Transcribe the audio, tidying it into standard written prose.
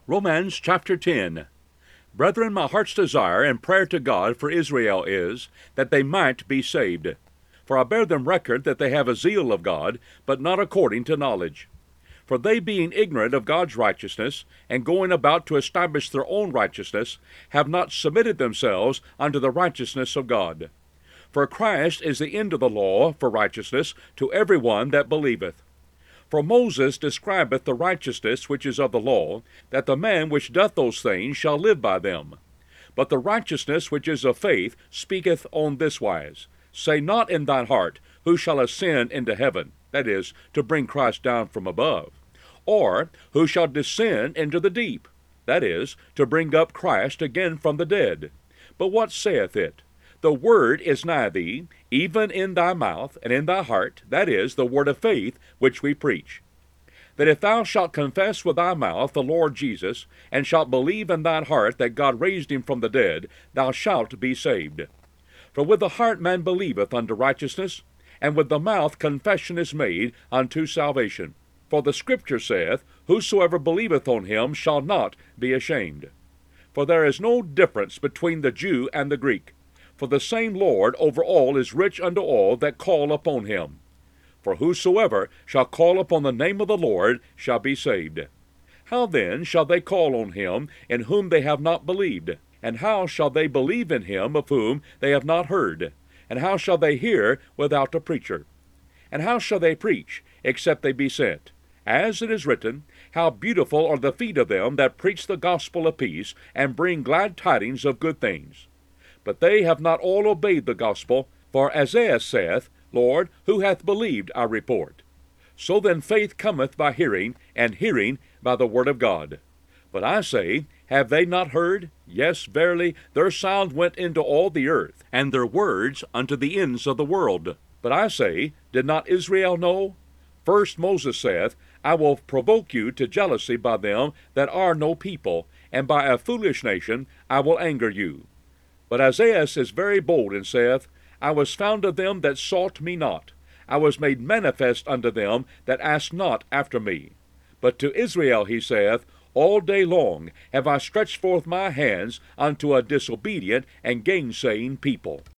Romans chapter 10. Brethren, my heart's desire and prayer to God for Israel is, that they might be saved. For I bear them record that they have a zeal of God, but not according to knowledge. For they being ignorant of God's righteousness, and going about to establish their own righteousness, have not submitted themselves unto the righteousness of God. For Christ is the end of the law for righteousness to every one that believeth. For Moses describeth the righteousness which is of the law, that the man which doth those things shall live by them. But the righteousness which is of faith speaketh on this wise, Say not in thine heart, Who shall ascend into heaven? That is, to bring Christ down from above. Or, Who shall descend into the deep? That is, to bring up Christ again from the dead. But what saith it? The word is nigh thee, even in thy mouth and in thy heart, that is, the word of faith which we preach. That if thou shalt confess with thy mouth the Lord Jesus, and shalt believe in thine heart that God raised him from the dead, thou shalt be saved. For with the heart man believeth unto righteousness, and with the mouth confession is made unto salvation. For the Scripture saith, Whosoever believeth on him shall not be ashamed. For there is no difference between the Jew and the Greek. For the same Lord over all is rich unto all that call upon him. For whosoever shall call upon the name of the Lord shall be saved. How then shall they call on him in whom they have not believed? And how shall they believe in him of whom they have not heard? And how shall they hear without a preacher? And how shall they preach, except they be sent? As it is written, How beautiful are the feet of them that preach the gospel of peace, and bring glad tidings of good things. But they have not all obeyed the gospel, for Isaiah saith, Lord, who hath believed our report? So then faith cometh by hearing, and hearing by the word of God. But I say, have they not heard? Yes, verily, their sound went into all the earth, and their words unto the ends of the world. But I say, did not Israel know? First Moses saith, I will provoke you to jealousy by them that are no people, and by a foolish nation I will anger you. But Isaiah is very bold, and saith, I was found of them that sought me not. I was made manifest unto them that asked not after me. But to Israel he saith, All day long have I stretched forth my hands unto a disobedient and gainsaying people.